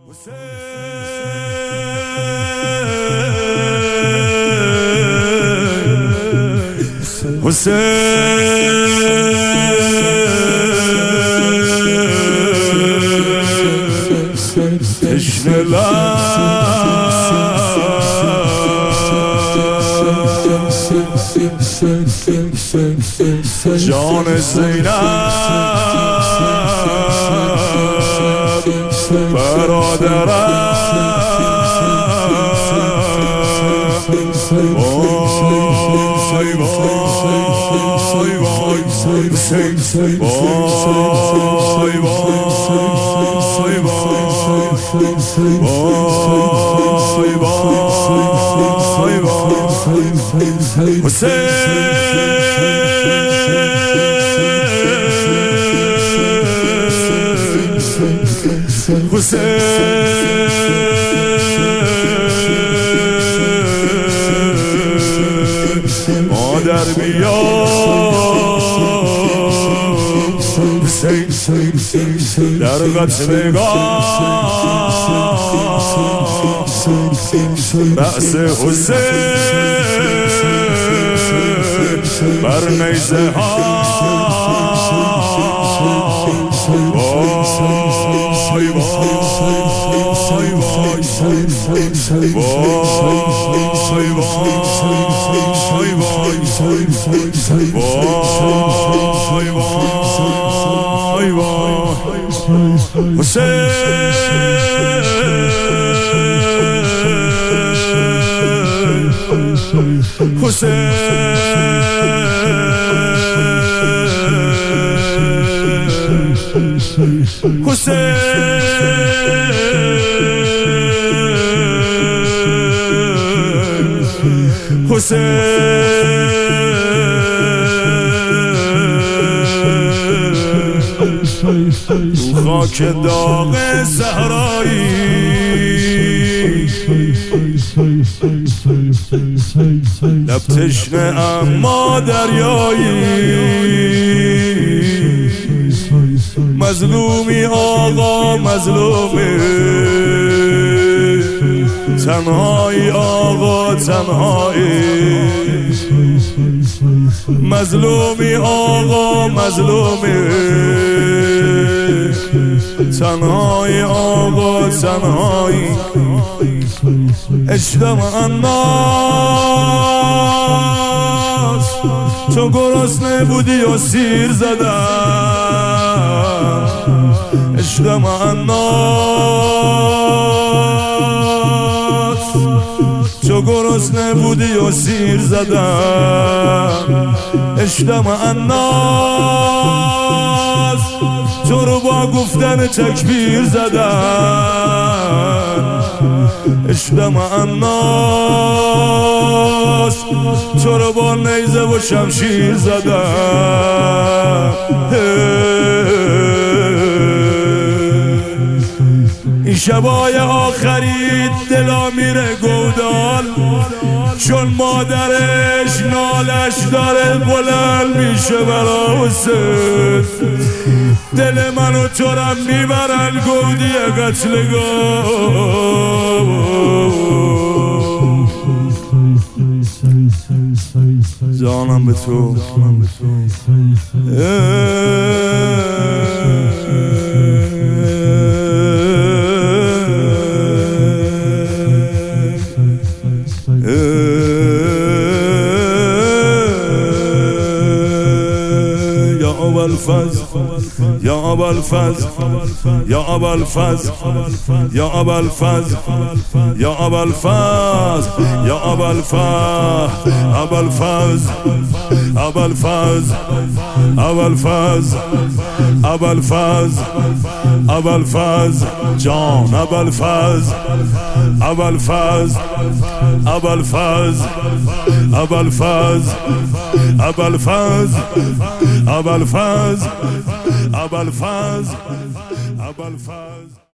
تشنه جان زینب برادرم وای وای وای حسین وای وای وای وای وای مادر بیا در قتلگاه رأس حسین بر نیزه ها وای وای وای تو خاک داغ صحرایی لب تشنه اما دریایی مظلومی آقا مظلومی تنهایی آقا تنهایی مظلومی آقا مظلومی تنهایی آقا تنهایی اشتم الناس تو گرسنه بودی و سیر زدم اشتم الناس تو گرسنه بودی و سیر زدم اشتم الناس تو رو با گفتن تکبیر زدم اشتم الناس تو رو با نیزه و شمشیر زدم این شبای آخری دلا میره گودال چون مادرش نالش داره بلند میشه برا حسین دل منو تورم میبرن گودی قتلگاه جانم به تو يا أبا الفز يا أبا الفز يا أبا الفز يا أبا الفز يا أبا الفز أبا الفز أبا الفز أبا الفز أبا الفز أبا الفز جان أبا الفز أبا الفز أبا الفز أبا الفز أبا الفز أبا الفز أبا الفز أبا الفز